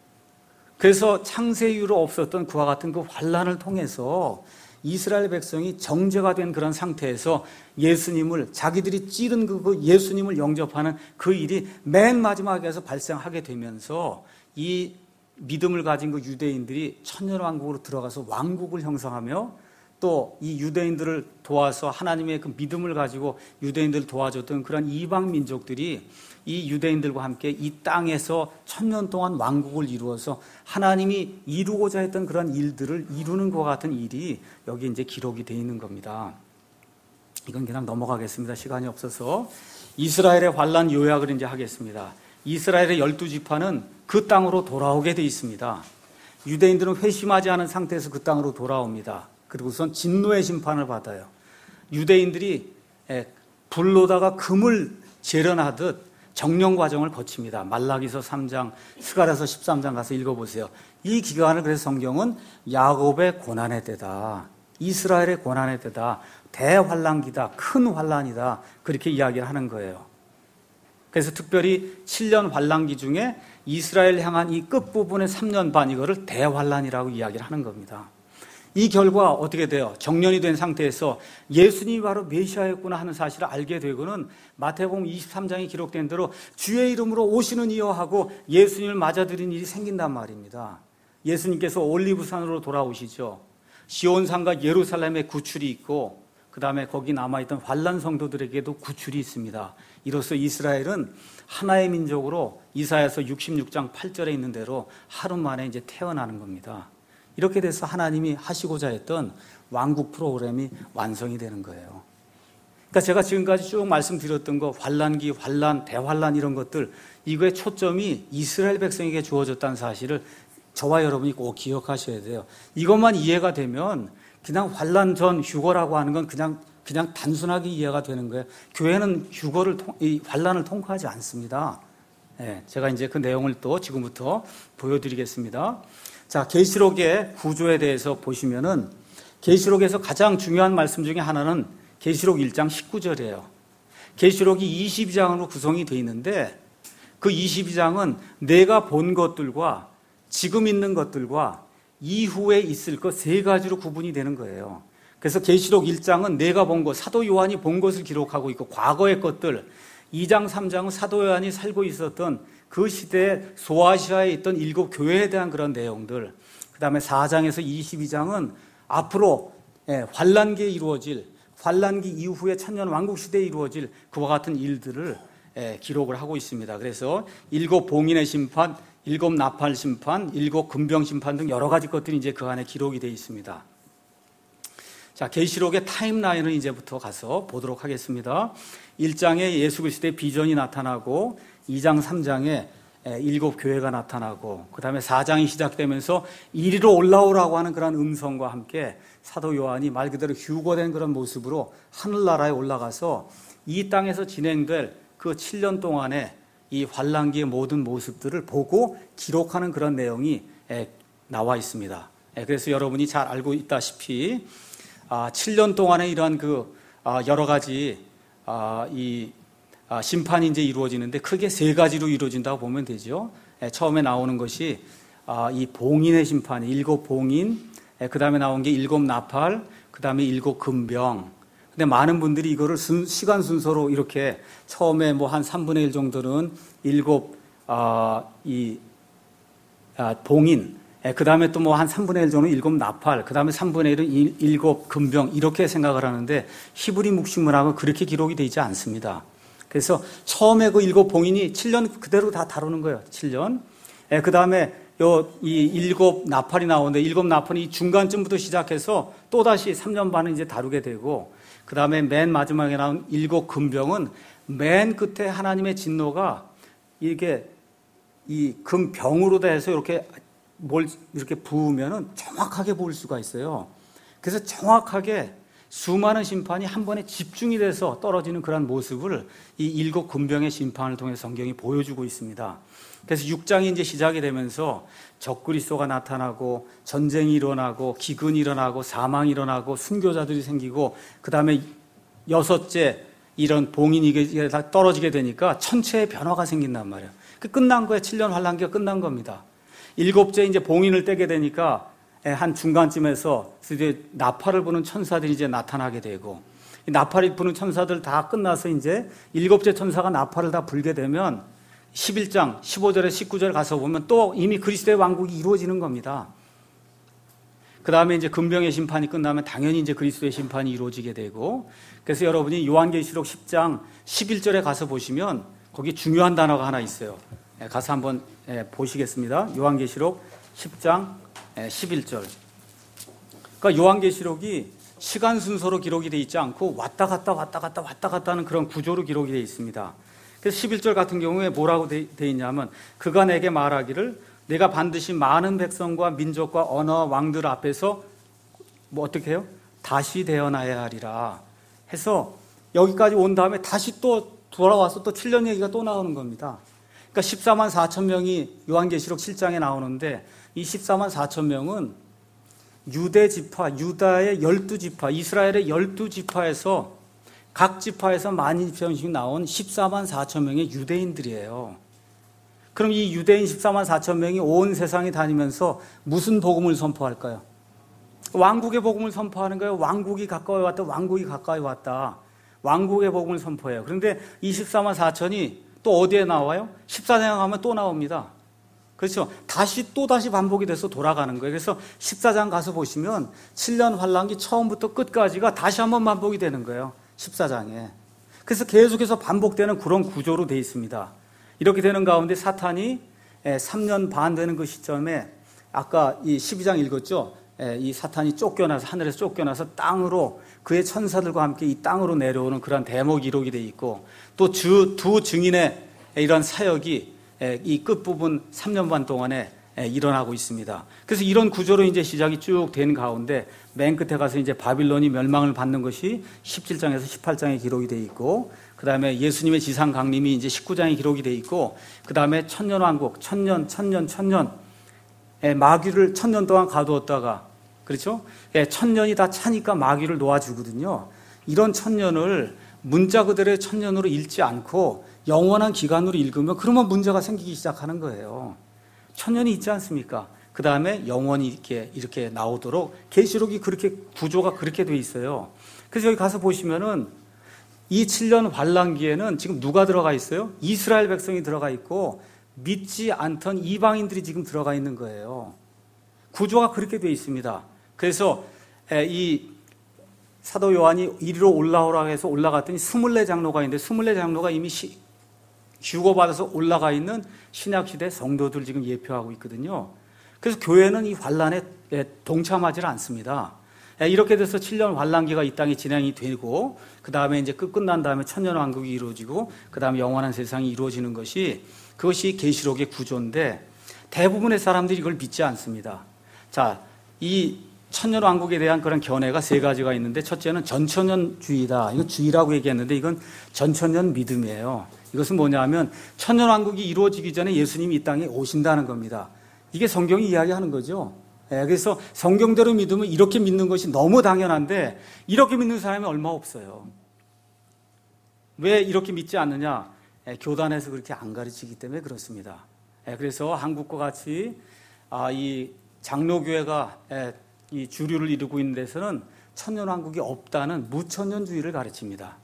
그래서 창세 이후로 없었던 그와 같은 그 환란을 통해서 이스라엘 백성이 정죄가 된 그런 상태에서 예수님을 자기들이 찌른 그 예수님을 영접하는 그 일이 맨 마지막에서 발생하게 되면서 이 믿음을 가진 그 유대인들이 천년왕국으로 들어가서 왕국을 형성하며 또 이 유대인들을 도와서 하나님의 그 믿음을 가지고 유대인들을 도와줬던 그런 이방 민족들이 이 유대인들과 함께 이 땅에서 1000년 동안 왕국을 이루어서 하나님이 이루고자 했던 그런 일들을 이루는 것 같은 일이 여기 이제 기록이 되어 있는 겁니다. 이건 그냥 넘어가겠습니다. 시간이 없어서. 이스라엘의 환란 요약을 이제 하겠습니다. 이스라엘의 12지파는 그 땅으로 돌아오게 되어 있습니다. 유대인들은 회심하지 않은 상태에서 그 땅으로 돌아옵니다. 그리고선 진노의 심판을 받아요. 유대인들이 불로다가 금을 재련하듯 정령 과정을 거칩니다. 말라기서 3장, 스가랴서 13장 가서 읽어보세요. 이 기간을 그래서 성경은 야곱의 고난의 때다. 이스라엘의 고난의 때다. 대환란기다. 큰 환란이다. 그렇게 이야기를 하는 거예요. 그래서 특별히 7년 환란기 중에 이스라엘 향한 이 끝부분의 3년 반 이거를 대환란이라고 이야기를 하는 겁니다. 이 결과 어떻게 돼요? 정년이 된 상태에서 예수님이 바로 메시아였구나 하는 사실을 알게 되고는 마태복음 23장에 기록된 대로 주의 이름으로 오시는 이여 하고 예수님을 맞아들인 일이 생긴단 말입니다. 예수님께서 올리브산으로 돌아오시죠. 시온산과 예루살렘에 구출이 있고 그 다음에 거기 남아있던 환란 성도들에게도 구출이 있습니다. 이로써 이스라엘은 하나의 민족으로 이사야서 66장 8절에 있는 대로 하루 만에 이제 태어나는 겁니다. 이렇게 돼서 하나님이 하시고자 했던 왕국 프로그램이 완성이 되는 거예요. 그러니까 제가 지금까지 쭉 말씀드렸던 거 환란기, 환란, 대환란 이런 것들 이거의 초점이 이스라엘 백성에게 주어졌다는 사실을 저와 여러분이 꼭 기억하셔야 돼요. 이것만 이해가 되면 그냥 환난 전 휴거라고 하는 건 그냥 단순하게 이해가 되는 거예요. 교회는 이 환난을 통과하지 않습니다. 네, 제가 이제 그 내용을 또 지금부터 보여드리겠습니다. 자, 계시록의 구조에 대해서 보시면은 계시록에서 가장 중요한 말씀 중에 하나는 계시록 1장 19절이에요. 계시록이 22장으로 구성이 되어 있는데 그 22장은 내가 본 것들과 지금 있는 것들과 이후에 있을 것 세 가지로 구분이 되는 거예요. 그래서 계시록 1장은 내가 본 것, 사도 요한이 본 것을 기록하고 있고 과거의 것들, 2장, 3장은 사도 요한이 살고 있었던 그 시대에 소아시아에 있던 7 교회에 대한 그런 내용들, 그 다음에 4장에서 22장은 앞으로 환란기에 이루어질, 환란기 이후에 천년 왕국 시대에 이루어질 그와 같은 일들을 기록을 하고 있습니다. 그래서 7 봉인의 심판, 7 나팔 심판, 7 금병 심판 등 여러 가지 것들이 이제 그 안에 기록이 되어 있습니다. 자, 계시록의 타임라인을 이제부터 가서 보도록 하겠습니다. 1장에 예수 그리스도의 비전이 나타나고 2장, 3장에 7 교회가 나타나고 그 다음에 4장이 시작되면서 이리로 올라오라고 하는 그런 음성과 함께 사도 요한이 말 그대로 휴거된 그런 모습으로 하늘나라에 올라가서 이 땅에서 진행될 그 7년 동안의 이 환란기의 모든 모습들을 보고 기록하는 그런 내용이 나와 있습니다. 그래서 여러분이 잘 알고 있다시피 7년 동안에 이러한 여러 가지 심판이 이제 이루어지는데 크게 세 가지로 이루어진다고 보면 되죠. 처음에 나오는 것이 이 봉인의 심판이 7 봉인, 그 다음에 나온 게 7 나팔, 그 다음에 7 금병. 근데 많은 분들이 이거를 시간 순서로 이렇게 처음에 뭐 한 3분의 1 정도는 7 봉인, 그 다음에 또 뭐 한 3분의 1 정도는 7 나팔, 그 다음에 3분의 1은 7 금병 이렇게 생각을 하는데 히브리 묵시문학은 그렇게 기록이 되지 않습니다. 그래서 처음에 그 7 봉인이 7년 그대로 다 다루는 거예요. 7년. 그 다음에 이 7 나팔이 나오는데 7 나팔이 중간쯤부터 시작해서 또다시 3년 반은 이제 다루게 되고 그 다음에 맨 마지막에 나온 7 금병은 맨 끝에 하나님의 진노가 이게 이 금병으로 돼서 이렇게 뭘 이렇게 부으면은 정확하게 볼 수가 있어요. 그래서 정확하게 수많은 심판이 한 번에 집중이 돼서 떨어지는 그런 모습을 이 7 금병의 심판을 통해 성경이 보여주고 있습니다. 그래서 6장이 이제 시작이 되면서 적그리스도가 나타나고 전쟁이 일어나고 기근이 일어나고 사망이 일어나고 순교자들이 생기고 그 다음에 6째 이런 봉인이 다 떨어지게 되니까 천체의 변화가 생긴단 말이에요. 끝난 거예요. 7년 환란기가 끝난 겁니다. 7째 이제 봉인을 떼게 되니까 한 중간쯤에서 이제 나팔을 부는 천사들이 이제 나타나게 되고 나팔을 부는 천사들 다 끝나서 이제 7째 천사가 나팔을 다 불게 되면 11장 15절에 19절 가서 보면 또 이미 그리스도의 왕국이 이루어지는 겁니다. 그 다음에 이제 금병의 심판이 끝나면 당연히 이제 그리스도의 심판이 이루어지게 되고 그래서 여러분이 요한계시록 10장 11절에 가서 보시면 거기 중요한 단어가 하나 있어요. 가서 한번 보시겠습니다. 요한계시록 10장 11절. 그러니까 요한계시록이 시간 순서로 기록이 되어 있지 않고 왔다 갔다 하는 그런 구조로 기록이 되어 있습니다. 그래서 11절 같은 경우에 뭐라고 되어 있냐면 그가 내게 말하기를 내가 반드시 많은 백성과 민족과 언어 왕들 앞에서 뭐 어떻게 해요? 다시 태어나야 하리라 해서 여기까지 온 다음에 다시 또 돌아와서 또 7년 얘기가 또 나오는 겁니다. 그러니까 14만 4천 명이 요한계시록 7장에 나오는데 이 14만 4천 명은 유대 지파, 유다의 12지파, 이스라엘의 12지파에서 각 지파에서 12,000명씩 나온 14만 4천 명의 유대인들이에요. 그럼 이 유대인 14만 4천 명이 온 세상에 다니면서 무슨 복음을 선포할까요? 왕국의 복음을 선포하는 거예요. 왕국이 가까이 왔다. 왕국이 가까이 왔다. 왕국의 복음을 선포해요. 그런데 이 14만 4천이 또 어디에 나와요? 14장 가면 또 나옵니다. 그렇죠? 또다시 반복이 돼서 돌아가는 거예요. 그래서 14장 가서 보시면 7년 환란기 처음부터 끝까지가 다시 한번 반복이 되는 거예요. 14장에. 그래서 계속해서 반복되는 그런 구조로 되어 있습니다. 이렇게 되는 가운데 사탄이 3년 반 되는 그 시점에 아까 이 12장 읽었죠? 이 사탄이 쫓겨나서 하늘에서 쫓겨나서 땅으로 그의 천사들과 함께 이 땅으로 내려오는 그런 대목 기록이 되어 있고 또 두 증인의 이런 사역이 이 끝부분 3년 반 동안에 일어나고 있습니다. 그래서 이런 구조로 이제 시작이 쭉 된 가운데 맨 끝에 가서 이제 바빌론이 멸망을 받는 것이 17장에서 18장에 기록이 돼 있고, 그 다음에 예수님의 지상 강림이 이제 19장에 기록이 돼 있고, 그 다음에 천년왕국, 천년 마귀를 1000년 동안 가두었다가, 그렇죠? 1000년이 다 차니까 마귀를 놓아주거든요. 이런 1000년을 문자 그대로의 1000년으로 읽지 않고 영원한 기간으로 읽으면 그러면 문제가 생기기 시작하는 거예요. 1000년이 있지 않습니까? 그 다음에 영원히 이렇게 나오도록 계시록이 그렇게 구조가 그렇게 돼 있어요. 그래서 여기 가서 보시면은 이 7년 환란기에는 지금 누가 들어가 있어요? 이스라엘 백성이 들어가 있고 믿지 않던 이방인들이 지금 들어가 있는 거예요. 구조가 그렇게 돼 있습니다. 그래서 이 사도 요한이 이리로 올라오라고 해서 올라갔더니 24장로가 있는데 24장로가 이미 휴거받아서 올라가 있는 신약시대 성도들 지금 예표하고 있거든요. 그래서 교회는 이 환란에 동참하지 않습니다. 이렇게 돼서 7년 환란기가 이 땅에 진행이 되고, 그 다음에 이제 끝난 다음에 천년왕국이 이루어지고, 그 다음에 영원한 세상이 이루어지는 것이, 그것이 계시록의 구조인데 대부분의 사람들이 이걸 믿지 않습니다. 자, 이 천년왕국에 대한 그런 견해가 세 가지가 있는데, 첫째는 전천년주의다. 이거 주의라고 얘기했는데 이건 전천년 믿음이에요. 이것은 뭐냐면 천년왕국이 이루어지기 전에 예수님이 이 땅에 오신다는 겁니다. 이게 성경이 이야기하는 거죠. 그래서 성경대로 믿으면 이렇게 믿는 것이 너무 당연한데 이렇게 믿는 사람이 얼마 없어요. 왜 이렇게 믿지 않느냐? 교단에서 그렇게 안 가르치기 때문에 그렇습니다. 그래서 한국과 같이 이 장로교회가 이 주류를 이루고 있는 데서는 천년왕국이 없다는 무천년주의를 가르칩니다.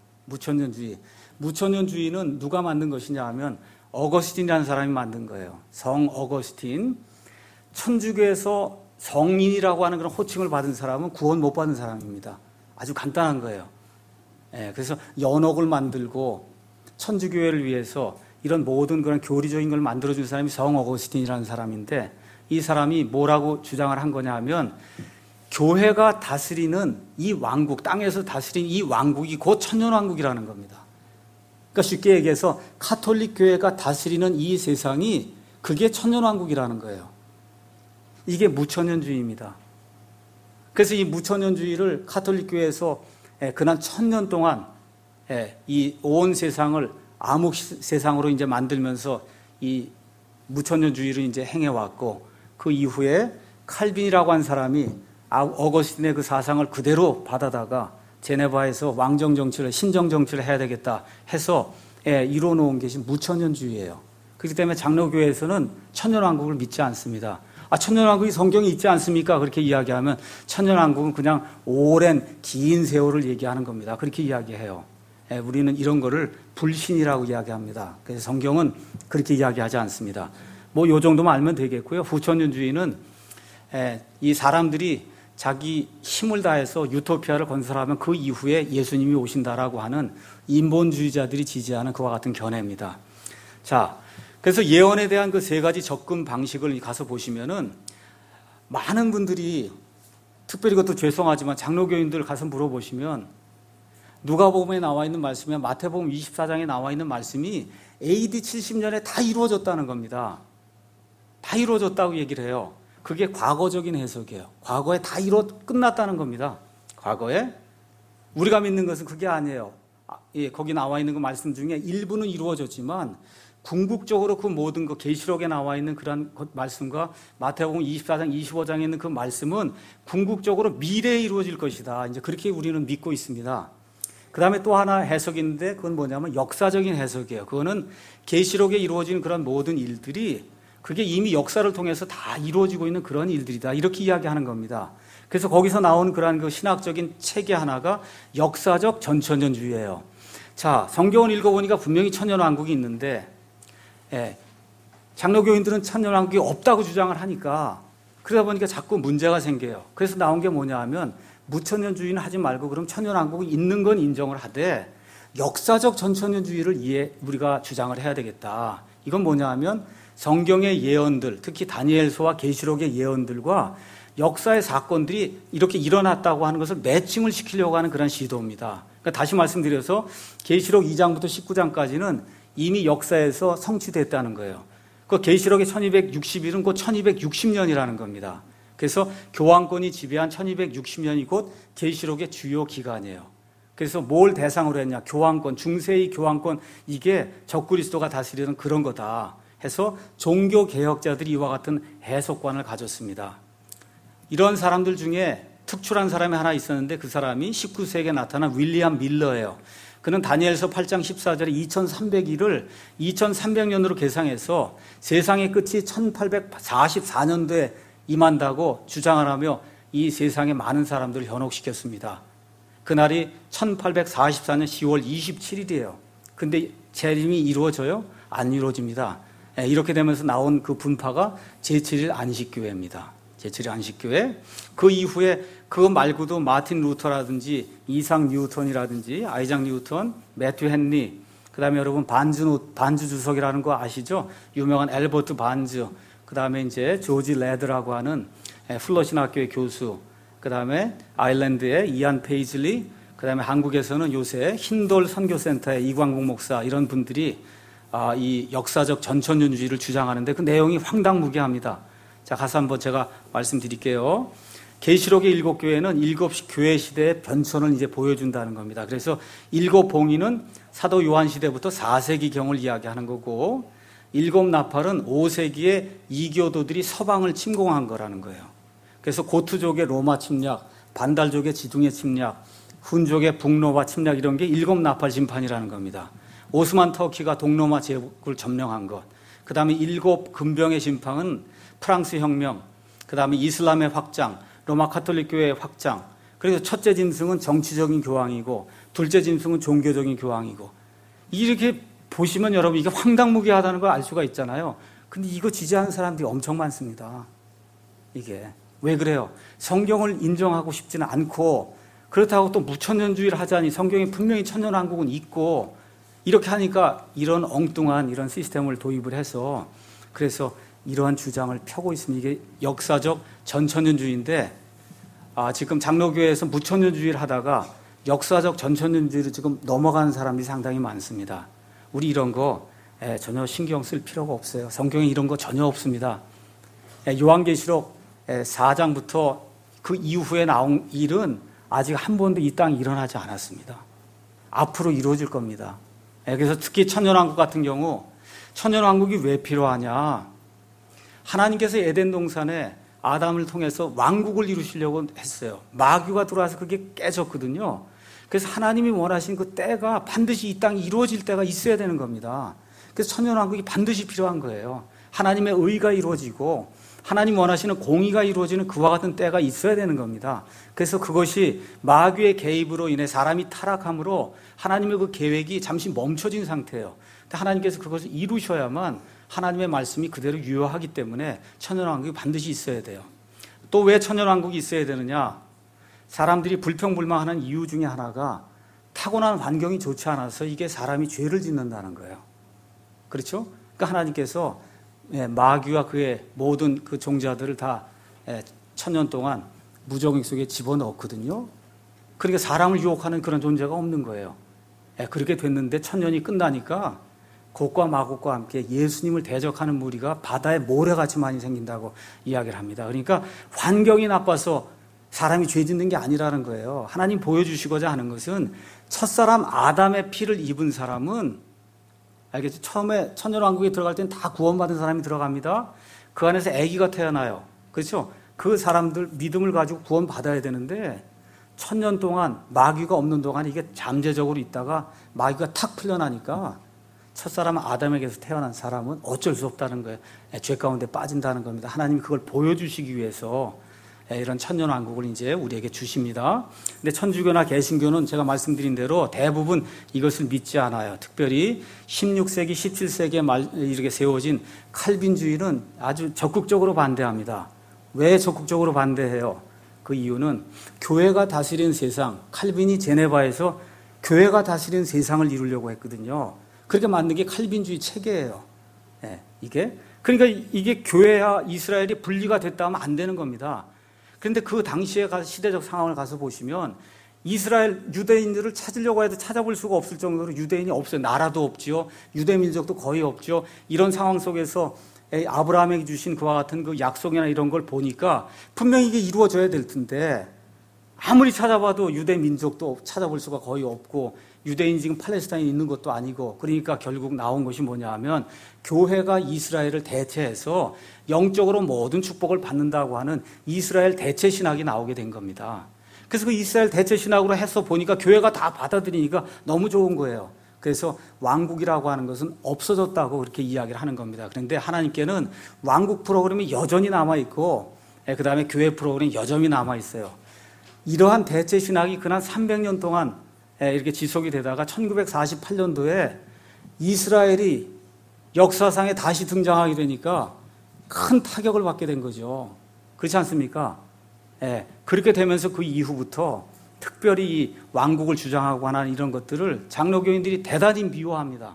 무천년주의는 누가 만든 것이냐 하면 어거스틴이라는 사람이 만든 거예요. 성 어거스틴. 천주교에서 성인이라고 하는 그런 호칭을 받은 사람은 구원 못 받은 사람입니다. 아주 간단한 거예요. 그래서 연옥을 만들고 천주교회를 위해서 이런 모든 그런 교리적인 걸 만들어준 사람이 성 어거스틴이라는 사람인데, 이 사람이 뭐라고 주장을 한 거냐 하면 교회가 다스리는 이 왕국, 땅에서 다스리는 이 왕국이 곧 천년왕국이라는 겁니다. 그러니까 쉽게 얘기해서 카톨릭 교회가 다스리는 이 세상이 그게 천년왕국이라는 거예요. 이게 무천년주의입니다. 그래서 이 무천년주의를 카톨릭 교회에서 그난 1000년 동안 이 온 세상을 암흑 세상으로 이제 만들면서 이 무천년주의를 이제 행해왔고, 그 이후에 칼빈이라고 한 사람이 어거스틴의 그 사상을 그대로 받아다가 제네바에서 왕정 정치를, 신정 정치를 해야 되겠다 해서 이루어 놓은 것이 무천년주의예요. 그렇기 때문에 장로교회에서는 천년왕국을 믿지 않습니다. 천년왕국이 성경에 있지 않습니까? 그렇게 이야기하면 천년왕국은 그냥 오랜 긴 세월을 얘기하는 겁니다. 그렇게 이야기해요. 우리는 이런 거를 불신이라고 이야기합니다. 그래서 성경은 그렇게 이야기하지 않습니다. 뭐 요 정도만 알면 되겠고요. 후천년주의는 이 사람들이 자기 힘을 다해서 유토피아를 건설하면 그 이후에 예수님이 오신다라고 하는 인본주의자들이 지지하는 그와 같은 견해입니다. 자, 그래서 예언에 대한 그 세 가지 접근 방식을 가서 보시면은 많은 분들이, 특별히 그것도 죄송하지만 장로교인들 가서 물어보시면 누가복음에 나와 있는 말씀이나 마태복음 24장에 나와 있는 말씀이 AD 70년에 다 이루어졌다는 겁니다. 다 이루어졌다고 얘기를 해요. 그게 과거적인 해석이에요. 과거에 다 끝났다는 겁니다. 과거에. 우리가 믿는 것은 그게 아니에요. 거기 나와 있는 그 말씀 중에 일부는 이루어졌지만 궁극적으로 그 모든 그 계시록에 나와 있는 그런 말씀과 마태복음 24장, 25장에 있는 그 말씀은 궁극적으로 미래에 이루어질 것이다. 이제 그렇게 우리는 믿고 있습니다. 그 다음에 또 하나 해석이 있는데 그건 뭐냐면 역사적인 해석이에요. 그거는 계시록에 이루어진 그런 모든 일들이 그게 이미 역사를 통해서 다 이루어지고 있는 그런 일들이다. 이렇게 이야기하는 겁니다. 그래서 거기서 나온 그러한 그 신학적인 체계 하나가 역사적 전천년주의예요. 자, 성경을 읽어보니까 분명히 천년왕국이 있는데, 장로교인들은 천년왕국이 없다고 주장을 하니까 그러다 보니까 자꾸 문제가 생겨요. 그래서 나온 게 뭐냐 하면 무천년주의는 하지 말고 그럼 천년왕국이 있는 건 인정을 하되 역사적 전천년주의를 우리가 주장을 해야 되겠다. 이건 뭐냐 하면 성경의 예언들, 특히 다니엘서와 계시록의 예언들과 역사의 사건들이 이렇게 일어났다고 하는 것을 매칭을 시키려고 하는 그런 시도입니다. 그러니까 다시 말씀드려서 계시록 2장부터 19장까지는 이미 역사에서 성취됐다는 거예요. 그 계시록의 1260일은 곧 1260년이라는 겁니다. 그래서 교황권이 지배한 1260년이 곧 계시록의 주요 기간이에요. 그래서 뭘 대상으로 했냐? 교황권, 중세의 교황권, 이게 적그리스도가 다스리는 그런 거다 해서 종교 개혁자들이 이와 같은 해석관을 가졌습니다. 이런 사람들 중에 특출한 사람이 하나 있었는데 그 사람이 19세기에 나타난 윌리엄 밀러예요. 그는 다니엘서 8장 14절에 2300일을 2300년으로 계상해서 세상의 끝이 1844년도에 임한다고 주장을 하며 이 세상에 많은 사람들을 현혹시켰습니다. 그날이 1844년 10월 27일이에요. 근데 재림이 이루어져요? 안 이루어집니다. 이렇게 되면서 나온 그 분파가 제7일 안식교회입니다. 제7일 안식교회. 그 이후에 그거 말고도 마틴 루터라든지 이삭 뉴턴이라든지 아이작 뉴턴, 매튜 헨리, 그 다음에 여러분 반주 주석이라는 거 아시죠? 유명한 엘버트 반즈, 그 다음에 이제 조지 레드라고 하는 플러신 학교의 교수, 그 다음에 아일랜드의 이안 페이즐리, 그 다음에 한국에서는 요새 흰돌 선교센터의 이광국 목사, 이런 분들이 이 역사적 전천년주의를 주장하는데 그 내용이 황당무계합니다. 자, 가서 한번 제가 말씀드릴게요. 계시록의 7교회는 7 교회 시대의 변천을 이제 보여준다는 겁니다. 그래서 7 봉인은 사도 요한 시대부터 4세기경을 이야기하는 거고, 7 나팔은 5세기에 이교도들이 서방을 침공한 거라는 거예요. 그래서 고트족의 로마 침략, 반달족의 지중해 침략, 훈족의 북로마 침략, 이런 게 7 나팔 심판이라는 겁니다. 오스만 터키가 동로마 제국을 점령한 것, 그 다음에 7 금병의 심판은 프랑스 혁명, 그 다음에 이슬람의 확장, 로마 카톨릭 교회의 확장. 그래서 첫째 짐승은 정치적인 교황이고 둘째 짐승은 종교적인 교황이고, 이렇게 보시면 여러분 이게 황당무계하다는 걸 알 수가 있잖아요. 근데 이거 지지하는 사람들이 엄청 많습니다. 이게 왜 그래요? 성경을 인정하고 싶지는 않고, 그렇다고 또 무천년주의를 하자니 성경에 분명히 천년왕국은 있고, 이렇게 하니까 이런 엉뚱한 이런 시스템을 도입을 해서 그래서 이러한 주장을 펴고 있습니다. 이게 역사적 전천년주의인데, 지금 장로교회에서 무천년주의를 하다가 역사적 전천년주의로 지금 넘어가는 사람들이 상당히 많습니다. 우리 이런 거 전혀 신경 쓸 필요가 없어요. 성경에 이런 거 전혀 없습니다. 요한계시록 4장부터 그 이후에 나온 일은 아직 한 번도 이 땅에 일어나지 않았습니다. 앞으로 이루어질 겁니다. 그래서 특히 천년왕국 같은 경우, 천년왕국이 왜 필요하냐? 하나님께서 에덴 동산에 아담을 통해서 왕국을 이루시려고 했어요. 마귀가 들어와서 그게 깨졌거든요. 그래서 하나님이 원하신 그 때가 반드시 이 땅이 이루어질 때가 있어야 되는 겁니다. 그래서 천년왕국이 반드시 필요한 거예요. 하나님의 의가 이루어지고 하나님 원하시는 공의가 이루어지는 그와 같은 때가 있어야 되는 겁니다. 그래서 그것이 마귀의 개입으로 인해 사람이 타락함으로 하나님의 그 계획이 잠시 멈춰진 상태예요. 근데 하나님께서 그것을 이루셔야만 하나님의 말씀이 그대로 유효하기 때문에 천년왕국이 반드시 있어야 돼요. 또 왜 천년왕국이 있어야 되느냐? 사람들이 불평불만하는 이유 중에 하나가 타고난 환경이 좋지 않아서 이게 사람이 죄를 짓는다는 거예요. 그렇죠? 그러니까 하나님께서 마귀와 그의 모든 그 종자들을 다 천년 동안 무정익 속에 집어넣었거든요. 그러니까 사람을 유혹하는 그런 존재가 없는 거예요. 그렇게 됐는데 천년이 끝나니까 곡과 마곡과 함께 예수님을 대적하는 무리가 바다에 모래같이 많이 생긴다고 이야기를 합니다. 그러니까 환경이 나빠서 사람이 죄 짓는 게 아니라는 거예요. 하나님 보여주시고자 하는 것은 첫사람 아담의 피를 입은 사람은, 알겠죠? 처음에 천년왕국에 들어갈 때는 다 구원받은 사람이 들어갑니다. 그 안에서 아기가 태어나요. 그렇죠? 그 사람들 믿음을 가지고 구원받아야 되는데 천년 동안 마귀가 없는 동안 이게 잠재적으로 있다가 마귀가 탁 풀려나니까 첫사람 아담에게서 태어난 사람은 어쩔 수 없다는 거예요. 죄 가운데 빠진다는 겁니다. 하나님이 그걸 보여주시기 위해서 이런 천년왕국을 이제 우리에게 주십니다. 근데 천주교나 개신교는 제가 말씀드린 대로 대부분 이것을 믿지 않아요. 특별히 16세기, 17세기에 이렇게 세워진 칼빈주의는 아주 적극적으로 반대합니다. 왜 적극적으로 반대해요? 그 이유는 교회가 다스리는 세상, 칼빈이 제네바에서 교회가 다스리는 세상을 이루려고 했거든요. 그렇게 만든 게 칼빈주의 체계예요. 그러니까 이게 교회와 이스라엘이 분리가 됐다 하면 안 되는 겁니다. 그런데 그 당시에 시대적 상황을 가서 보시면 이스라엘 유대인들을 찾으려고 해도 찾아볼 수가 없을 정도로 유대인이 없어요. 나라도 없지요. 유대 민족도 거의 없죠. 이런 상황 속에서 아브라함에게 주신 그와 같은 그 약속이나 이런 걸 보니까 분명히 이게 이루어져야 될 텐데 아무리 찾아봐도 유대 민족도 찾아볼 수가 거의 없고 유대인이 지금 팔레스타인에 있는 것도 아니고 그러니까 결국 나온 것이 뭐냐 하면 교회가 이스라엘을 대체해서 영적으로 모든 축복을 받는다고 하는 이스라엘 대체 신학이 나오게 된 겁니다. 그래서 그 이스라엘 대체 신학으로 해서 보니까 교회가 다 받아들이니까 너무 좋은 거예요. 그래서 왕국이라고 하는 것은 없어졌다고 그렇게 이야기를 하는 겁니다. 그런데 하나님께는 왕국 프로그램이 여전히 남아있고 그 다음에 교회 프로그램이 여전히 남아있어요. 이러한 대체 신학이 그날 300년 동안 이렇게 지속이 되다가 1948년도에 이스라엘이 역사상에 다시 등장하게 되니까 큰 타격을 받게 된 거죠. 그렇지 않습니까? 그렇게 되면서 그 이후부터 특별히 이 왕국을 주장하고 하는 이런 것들을 장로교인들이 대단히 미워합니다.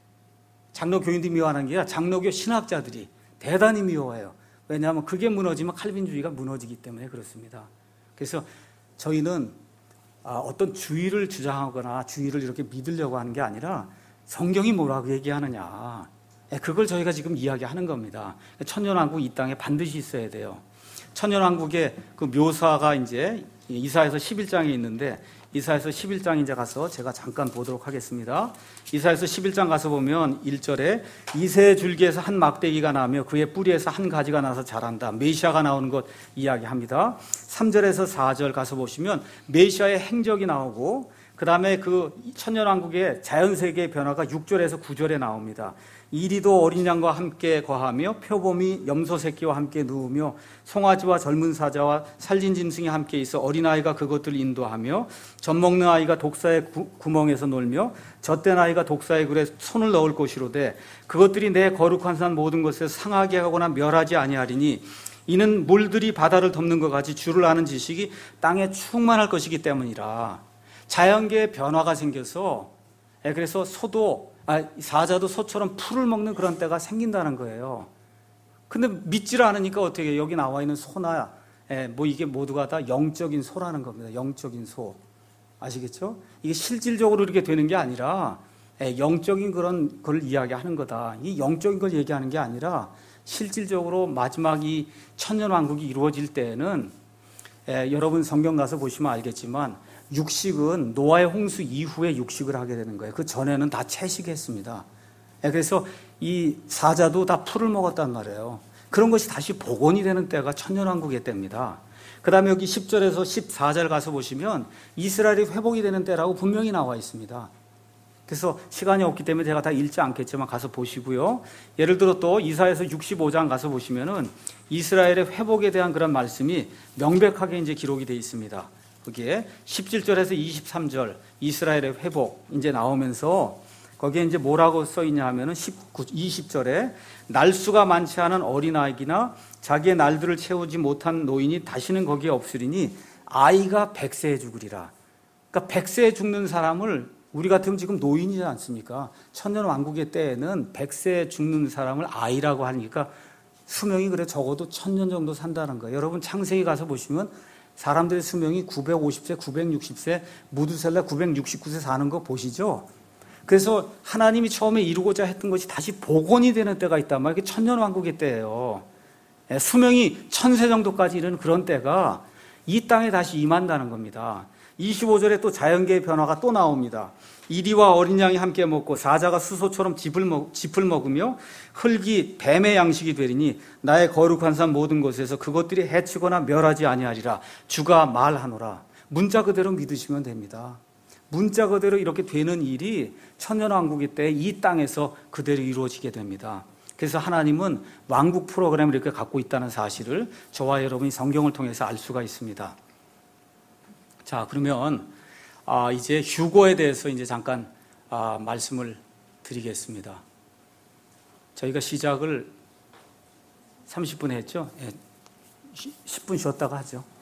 장로교인들이 미워하는 게 아니라 장로교 신학자들이 대단히 미워해요. 왜냐하면 그게 무너지면 칼빈주의가 무너지기 때문에 그렇습니다. 그래서 저희는 어떤 주의를 주장하거나 주의를 이렇게 믿으려고 하는 게 아니라 성경이 뭐라고 얘기하느냐. 그걸 저희가 지금 이야기하는 겁니다. 천년왕국 이 땅에 반드시 있어야 돼요. 천년왕국의 그 묘사가 이제 이사야서 11장에 있는데 이사야서 11장 이제 가서 제가 잠깐 보도록 하겠습니다. 이사야서 11장 가서 보면 1절에 이새의 줄기에서 한 막대기가 나며 그의 뿌리에서 한 가지가 나서 자란다. 메시아가 나오는 것 이야기합니다. 3절에서 4절 가서 보시면 메시아의 행적이 나오고 그 다음에 그 천년왕국의 자연세계의 변화가 6절에서 9절에 나옵니다. 이리도 어린 양과 함께 거하며 표범이 염소 새끼와 함께 누우며 송아지와 젊은 사자와 살진 짐승이 함께 있어 어린아이가 그것들을 인도하며 젖먹는 아이가 독사의 구멍에서 놀며 젖된 아이가 독사의 굴에 손을 넣을 것이로되 그것들이 내 거룩한 산 모든 것에서 상하게 하거나 멸하지 아니하리니 이는 물들이 바다를 덮는 것 같이 주를 아는 지식이 땅에 충만할 것이기 때문이라. 자연계의 변화가 생겨서 그래서 사자도 소처럼 풀을 먹는 그런 때가 생긴다는 거예요. 근데 믿지를 않으니까 어떻게 해요? 여기 나와 있는 소나 이게 모두가 다 영적인 소라는 겁니다. 영적인 소. 아시겠죠? 이게 실질적으로 이렇게 되는 게 아니라 영적인 그런 걸 이야기하는 거다. 이 영적인 걸 얘기하는 게 아니라 실질적으로 마지막 이 천년왕국이 이루어질 때에는 여러분 성경 가서 보시면 알겠지만 육식은 노아의 홍수 이후에 육식을 하게 되는 거예요. 그 전에는 다 채식했습니다. 그래서 이 사자도 다 풀을 먹었단 말이에요. 그런 것이 다시 복원이 되는 때가 천년왕국의 때입니다. 그 다음에 여기 10절에서 14절 가서 보시면 이스라엘이 회복이 되는 때라고 분명히 나와 있습니다. 그래서 시간이 없기 때문에 제가 다 읽지 않겠지만 가서 보시고요. 예를 들어 또 이사야서 65장 가서 보시면은 이스라엘의 회복에 대한 그런 말씀이 명백하게 이제 기록이 되어 있습니다. 거기에 17절에서 23절 이스라엘의 회복 이제 나오면서 거기에 이제 뭐라고 써 있냐 하면은 20절에 날수가 많지 않은 어린아이나 자기의 날들을 채우지 못한 노인이 다시는 거기에 없으리니 아이가 100세에 죽으리라. 그러니까 100세에 죽는 사람을 우리 같으면 지금 노인이지 않습니까? 천년왕국의 때에는 100세에 죽는 사람을 아이라고 하니까 수명이 그래 적어도 1000년 정도 산다는 거예요. 여러분 창세기 가서 보시면 사람들의 수명이 950세, 960세, 무두셀라 969세 사는 거 보시죠? 그래서 하나님이 처음에 이루고자 했던 것이 다시 복원이 되는 때가 있단 말이에요. 이게 천년왕국의 때예요. 수명이 1000세 정도까지 이르는 그런 때가 이 땅에 다시 임한다는 겁니다. 25절에 또 자연계의 변화가 또 나옵니다. 이리와 어린 양이 함께 먹고 사자가 수소처럼 짚을 먹으며 흙이 뱀의 양식이 되리니 나의 거룩한 산 모든 곳에서 그것들이 해치거나 멸하지 아니하리라. 주가 말하노라. 문자 그대로 믿으시면 됩니다. 문자 그대로 이렇게 되는 일이 천년왕국의 때 이 땅에서 그대로 이루어지게 됩니다. 그래서 하나님은 왕국 프로그램을 이렇게 갖고 있다는 사실을 저와 여러분이 성경을 통해서 알 수가 있습니다. 자, 그러면 이제 휴거에 대해서 이제 잠깐 말씀을 드리겠습니다. 저희가 시작을 30분 했죠? 10분 쉬었다가 하죠.